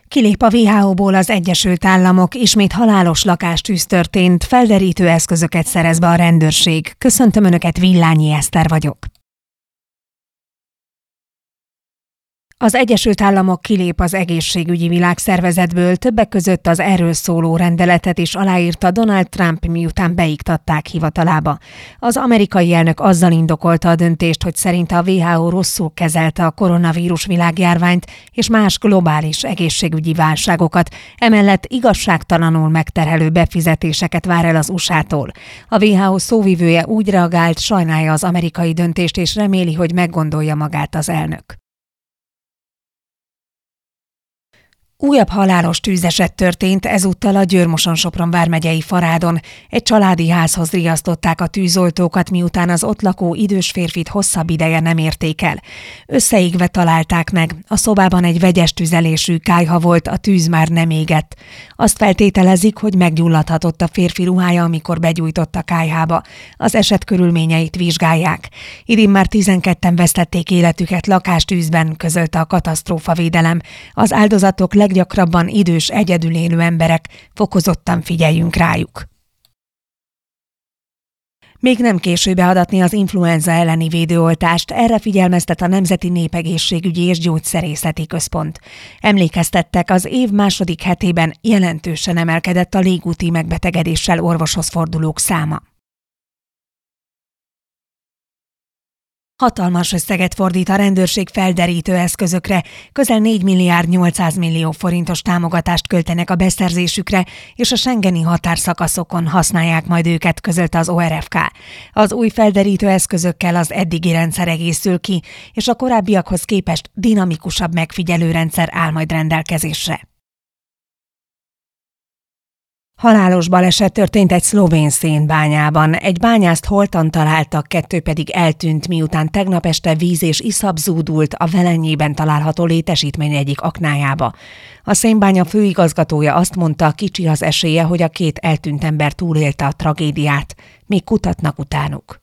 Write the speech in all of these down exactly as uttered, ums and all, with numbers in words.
Kilép a vé há ó-ból az Egyesült Államok, ismét halálos lakástűz történt, felderítő eszközöket szerez be a rendőrség. Köszöntöm Önöket, Villányi Eszter vagyok. Az Egyesült Államok kilép az Egészségügyi Világszervezetből, többek között az erről szóló rendeletet is aláírta Donald Trump, miután beiktatták hivatalába. Az amerikai elnök azzal indokolta a döntést, hogy szerinte a vé há ó rosszul kezelte a koronavírus világjárványt és más globális egészségügyi válságokat, emellett igazságtalanul megterhelő befizetéseket vár el az u es á-tól. A vé há ó szóvivője úgy reagált, sajnálja az amerikai döntést és reméli, hogy meggondolja magát az elnök. Újabb halálos tűzeset történt, ezúttal a Győr-Moson-Sopron vármegyei Farádon. Egy családi házhoz riasztották a tűzoltókat, miután az ott lakó idős férfit hosszabb ideje nem érték el. Összeégve találták meg, a szobában egy vegyes tüzelésű kályha volt, a tűz már nem égett. Azt feltételezik, hogy meggyulladhatott a férfi ruhája, amikor begyújtott a kályhába. Az eset körülményeit vizsgálják. Idén már tizenketten vesztették életüket lakástűzben, közölte a katasztrófavédelem. Az áldozatok leggyakrabban idős, egyedül élő emberek, fokozottan figyeljünk rájuk. Még nem késő beadatni az influenza elleni védőoltást, erre figyelmeztet a Nemzeti Népegészségügyi és Gyógyszerészeti Központ. Emlékeztettek, az év második hetében jelentősen emelkedett a légúti megbetegedéssel orvoshoz fordulók száma. Hatalmas összeget fordít a rendőrség felderítő eszközökre, közel négy milliárd nyolcszáz millió forintos támogatást költenek a beszerzésükre, és a schengeni határszakaszokon használják majd őket, közölte az o er ef ká. Az új felderítő eszközökkel az eddigi rendszer egészül ki, és a korábbiakhoz képest dinamikusabb megfigyelőrendszer áll majd rendelkezésre. Halálos baleset történt egy szlovén szénbányában. Egy bányászt holtan találtak, kettő pedig eltűnt, miután tegnap este víz és iszap zúdult a Velenyében található létesítmény egyik aknájába. A szénbánya főigazgatója azt mondta, kicsi az esélye, hogy a két eltűnt ember túlélte a tragédiát. Még kutatnak utánuk.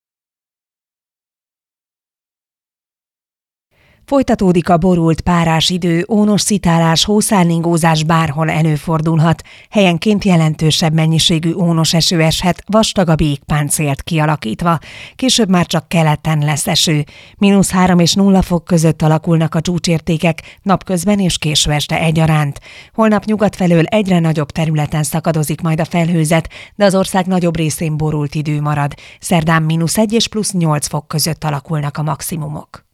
Folytatódik a borult párás idő, ónos szitálás, hószárlingózás bárhol előfordulhat, helyenként jelentősebb mennyiségű ónos eső eshet, vastagabb jégpáncélt kialakítva. Később már csak keleten lesz eső. mínusz három és nulla fok között alakulnak a csúcsértékek, napközben és késő este egyaránt. Holnap nyugat felől egyre nagyobb területen szakadozik majd a felhőzet, de az ország nagyobb részén borult idő marad. Szerdán mínusz egy és plusz nyolc fok között alakulnak a maximumok.